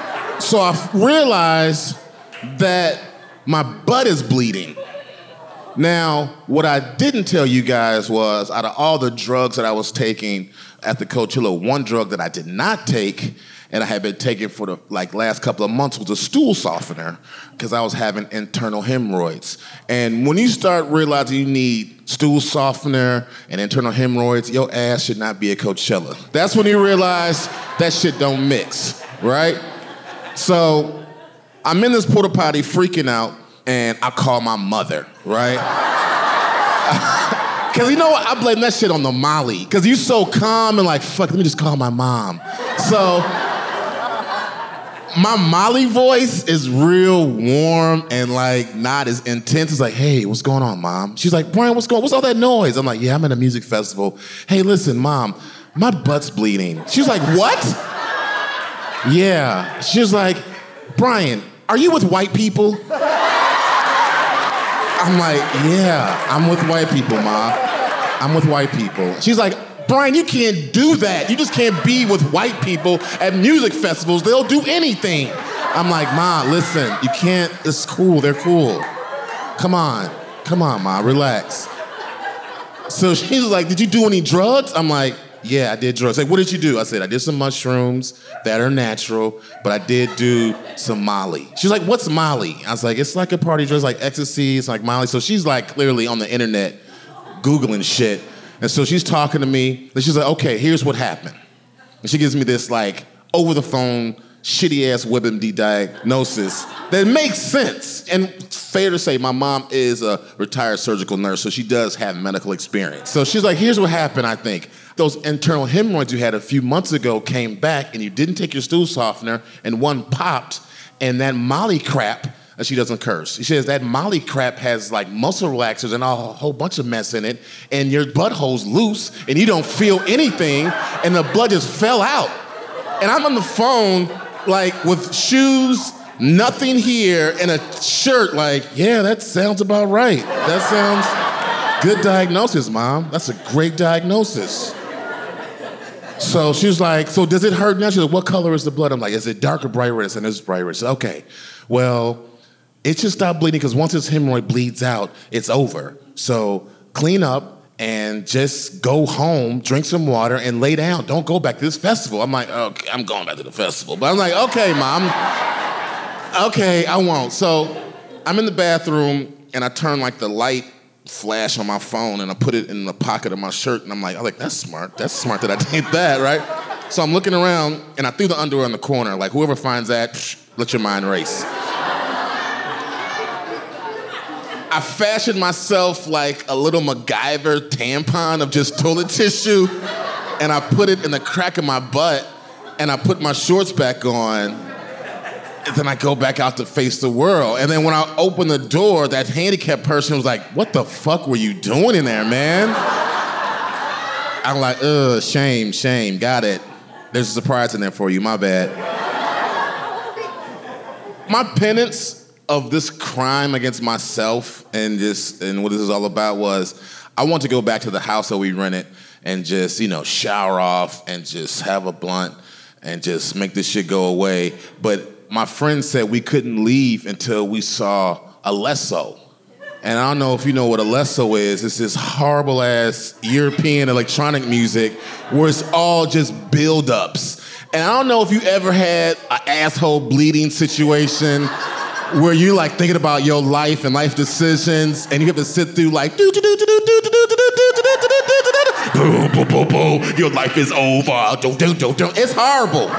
So I realized that my butt is bleeding. Now, what I didn't tell you guys was, out of all the drugs that I was taking at the Coachella, one drug that I did not take, and I had been taking for the like last couple of months, was a stool softener, because I was having internal hemorrhoids. And when you start realizing you need stool softener and internal hemorrhoids, your ass should not be at Coachella. That's when you realize that shit don't mix, right? So I'm in this porta potty freaking out, and I call my mother, right? Because you know what? I blame that shit on the Molly. Because you so calm and like, fuck, let me just call my mom. So my Molly voice is real warm and like not as intense. It's like, hey, what's going on, Mom? She's like, Brian, what's going on? What's all that noise? I'm like, yeah, I'm at a music festival. Hey, listen, Mom, my butt's bleeding. She's like, what? Yeah. She's like, Brian, are you with white people? I'm like, yeah, I'm with white people, Ma. I'm with white people. She's like, Brian, you can't do that. You just can't be with white people at music festivals. They'll do anything. I'm like, Ma, listen, you can't. It's cool. They're cool. Come on. Come on, Ma. Relax. So she's like, did you do any drugs? I'm like, yeah, I did drugs. Like, what did you do? I said, I did some mushrooms that are natural, but I did do some Molly. She's like, what's Molly? I was like, it's like a party drug, like ecstasy, it's like Molly. So she's like clearly on the internet Googling shit. And so she's talking to me, and she's like, okay, here's what happened. And she gives me this like over the phone, shitty ass WebMD diagnosis that makes sense. And fair to say, my mom is a retired surgical nurse, so she does have medical experience. So she's like, here's what happened, I think. Those internal hemorrhoids you had a few months ago came back, and you didn't take your stool softener, and one popped, and that Molly crap, and she doesn't curse. She says that Molly crap has like muscle relaxers and a whole bunch of mess in it, and your butthole's loose, and you don't feel anything, and the blood just fell out. And I'm on the phone, like with shoes, nothing here, and a shirt, like, yeah, that sounds about right. That sounds good diagnosis, Mom. That's a great diagnosis. So she was like, so does it hurt now? She's like, what color is the blood? I'm like, is it dark or bright red? I said, it's bright red. She said, okay, well, it should stop bleeding because once this hemorrhoid bleeds out, it's over. So clean up and just go home, drink some water, and lay down. Don't go back to this festival. I'm like, okay, I'm going back to the festival. But I'm like, okay, Mom. Okay, I won't. So I'm in the bathroom, and I turn like the light flash on my phone, and I put it in the pocket of my shirt, and I'm like, I'm like, that's smart. That's smart that I did that, right? So I'm looking around, and I threw the underwear in the corner. Like, whoever finds that, psh, let your mind race. I fashioned myself like a little MacGyver tampon of just toilet tissue, and I put it in the crack of my butt, and I put my shorts back on, and then I go back out to face the world. And then when I opened the door, that handicapped person was like, what the fuck were you doing in there, man? I'm like, ugh, shame, shame, got it. There's a surprise in there for you, my bad. My penance of this crime against myself and just and what this is all about was I want to go back to the house that we rented and just, you know, shower off and just have a blunt and just make this shit go away. But my friend said we couldn't leave until we saw Alesso. And I don't know if you know what Alesso is. It's this horrible ass European electronic music where it's all just build-ups. And I don't know if you ever had an asshole bleeding situation where you're like thinking about your life and life decisions, and you have to sit through like do do do do do do do do do do do do. Your life is over. Do do do do. It's horrible.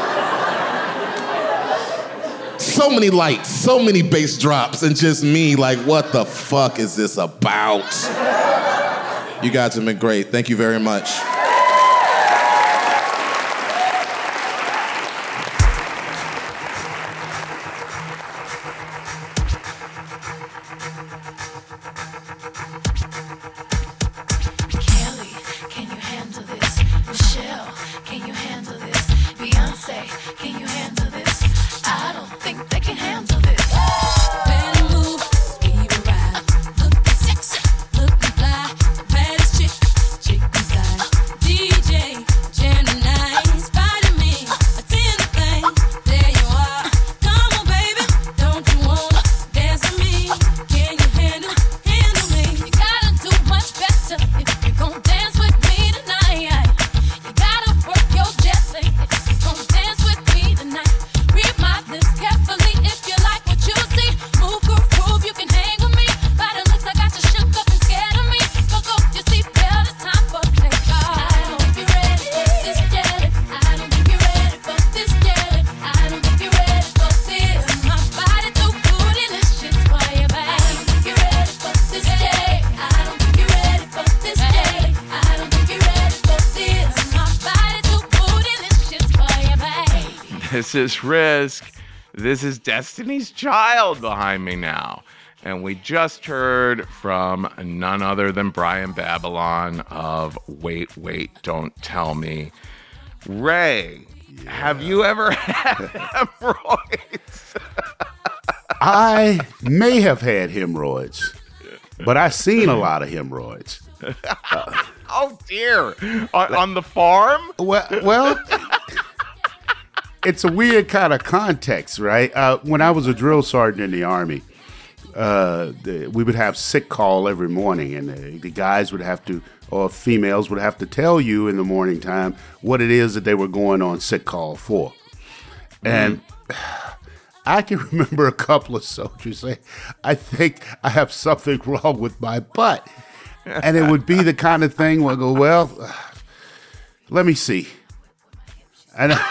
So many lights, so many bass drops, and just me like, what the fuck is this about? You guys have been great. Thank you very much. This is Risk. This is Destiny's Child behind me now. And we just heard from none other than Brian Babylon of Wait, Wait, Don't Tell Me. Ray, yeah. Have you ever had hemorrhoids? I may have had hemorrhoids, but I've seen a lot of hemorrhoids. Uh, oh, dear. On, on the farm? Well, well it's a weird kind of context, right? Uh, when I was a drill sergeant in the Army, uh, the, we would have sick call every morning, and the, the guys would have to, or females would have to tell you in the morning time what it is that they were going on sick call for. Mm. And I can remember a couple of soldiers say, I think I have something wrong with my butt. And it would be the kind of thing where I go, well, uh, let me see. And I,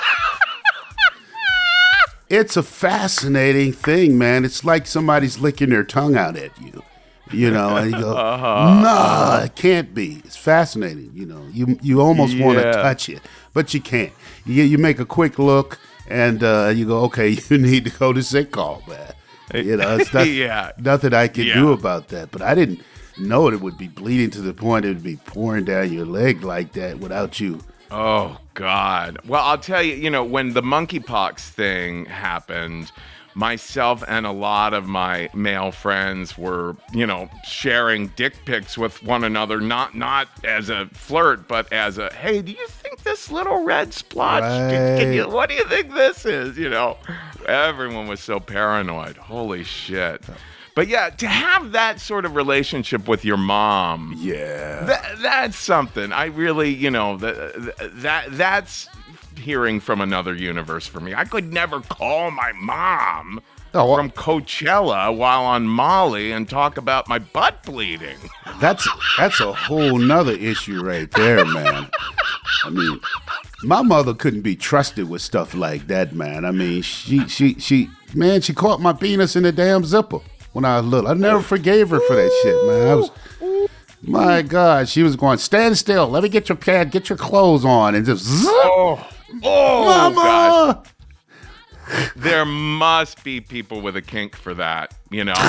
it's a fascinating thing, man. It's like somebody's licking their tongue out at you, you know, and you go, uh-huh. nah, it can't be. It's fascinating, you know. You you almost yeah. want to touch it, but you can't. You, you make a quick look, and uh, you go, okay, you need to go to sick call, man. You know, it's not, yeah. nothing I can yeah. do about that. But I didn't know it would be bleeding to the point it would be pouring down your leg like that without you. Oh, God. Well, I'll tell you, you know, when the monkeypox thing happened, myself and a lot of my male friends were, you know, sharing dick pics with one another, not not as a flirt, but as a, hey, do you think this little red splotch, right. can, can you, what do you think this is? You know, everyone was so paranoid. Holy shit. But yeah, to have that sort of relationship with your mom, yeah, that, that's something. I really, you know, that that that's hearing from another universe for me. I could never call my mom oh, well, from Coachella while on Molly and talk about my butt bleeding. That's that's a whole nother issue right there, man. I mean, my mother couldn't be trusted with stuff like that, man. I mean, she she she man, she caught my penis in the damn zipper. When I was little, I never forgave her for that shit, man. I was, my God, she was going, stand still. Let me get your pad, get your clothes on, and just, oh, oh, Mama! Gosh. There must be people with a kink for that, you know,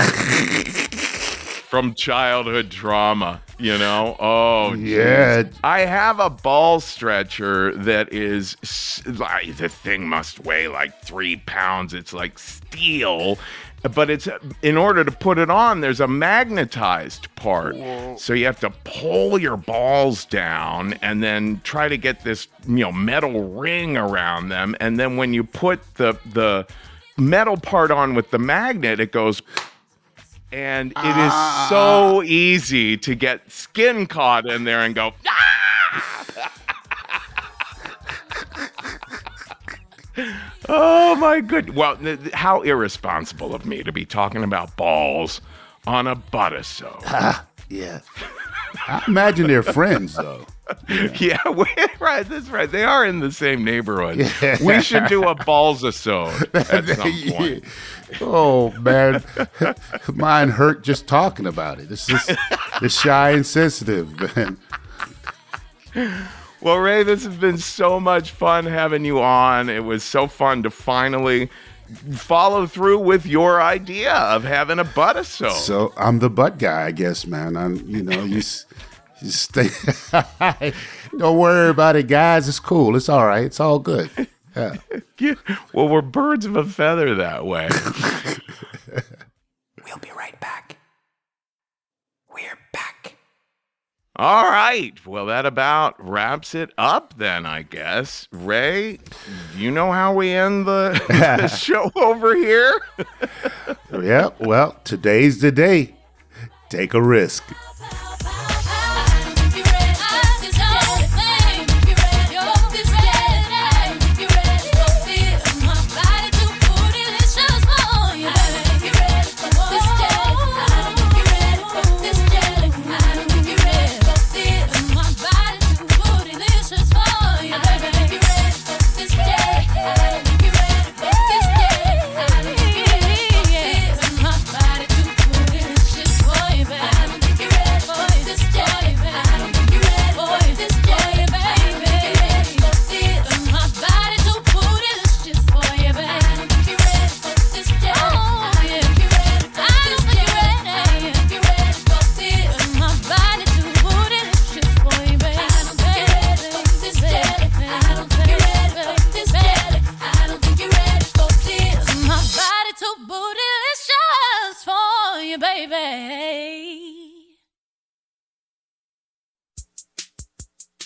from childhood trauma, you know. Oh, yeah. Geez. I have a ball stretcher that is like the thing must weigh like three pounds. It's like steel. But it's in order to put it on, there's a magnetized part. Whoa. So you have to pull your balls down and then try to get this, you know, metal ring around them. And then when you put the the metal part on with the magnet, it goes. And it ah. is so easy to get skin caught in there and go. Ah! Oh my good. Well, th- how irresponsible of me to be talking about balls on a butt-a-so. Ah, yeah. I imagine they're friends though. Yeah, yeah we, right. That's right. They are in the same neighborhood. Yeah. We should do a balls-a-so at some point. Oh man, mine hurt just talking about it. It's just it's shy and sensitive, man. Well, Ray, this has been so much fun having you on. It was so fun to finally follow through with your idea of having a butt-a-so. So I'm the butt guy, I guess, man. I'm, you know, you, you stay. Don't worry about it, guys. It's cool. It's all right. It's all good. Yeah. Yeah. Well, we're birds of a feather that way. We'll be right back. We're back. All right. Well, that about wraps it up then, I guess. Ray, you know how we end the, the show over here? Yeah, well, today's the day. Take a risk.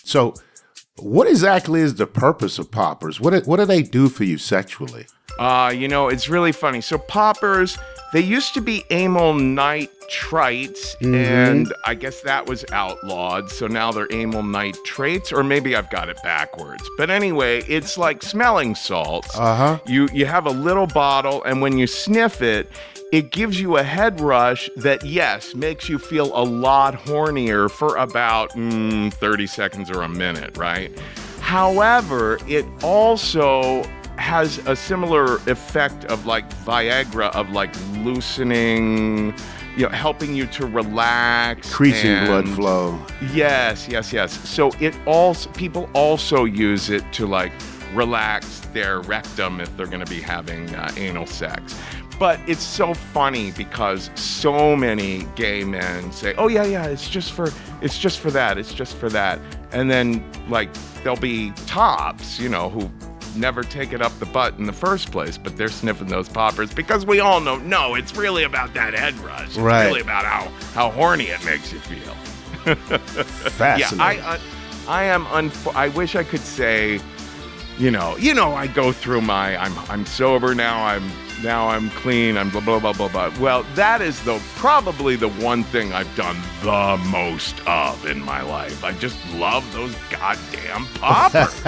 So, what exactly is the purpose of poppers? What do, what do they do for you sexually? Uh, you know, it's really funny. So poppers, they used to be amyl nitrites, mm-hmm. and I guess that was outlawed. So now they're amyl nitrates, or maybe I've got it backwards. But anyway, it's like smelling salts. Uh-huh. You you have a little bottle, and when you sniff it, it gives you a head rush that, yes, makes you feel a lot hornier for about mm, thirty seconds or a minute, right? However, it also has a similar effect of like Viagra, of like loosening, you know, helping you to relax. Increasing and, blood flow. Yes, yes, yes. So it also, people also use it to like relax their rectum if they're going to be having uh, anal sex. But it's so funny because so many gay men say, "Oh yeah, yeah, it's just for it's just for that, it's just for that," and then like there'll be tops, you know, who never take it up the butt in the first place, but they're sniffing those poppers because we all know, no, it's really about that head rush. It's right. really about how how horny it makes you feel. Fascinating. Yeah, I uh, I am. Unfo- I wish I could say, you know, you know, I go through my. I'm I'm sober now. I'm. Now I'm clean, I'm blah, blah, blah, blah, blah. Well, that is the probably the one thing I've done the most of in my life. I just love those goddamn poppers.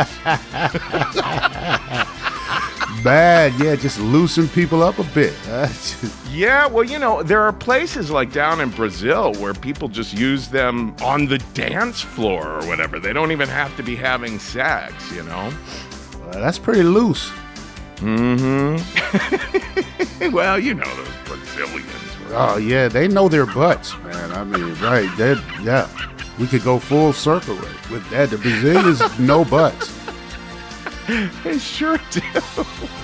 Bad, yeah, just loosen people up a bit. Yeah, well, you know, there are places like down in Brazil where people just use them on the dance floor or whatever. They don't even have to be having sex, you know? Well, that's pretty loose. Mm-hmm. Well, you know those Brazilians. Right? Oh, yeah, they know their butts, man. I mean, right, they yeah. We could go full circle right with that. The Brazilians know butts. They sure do.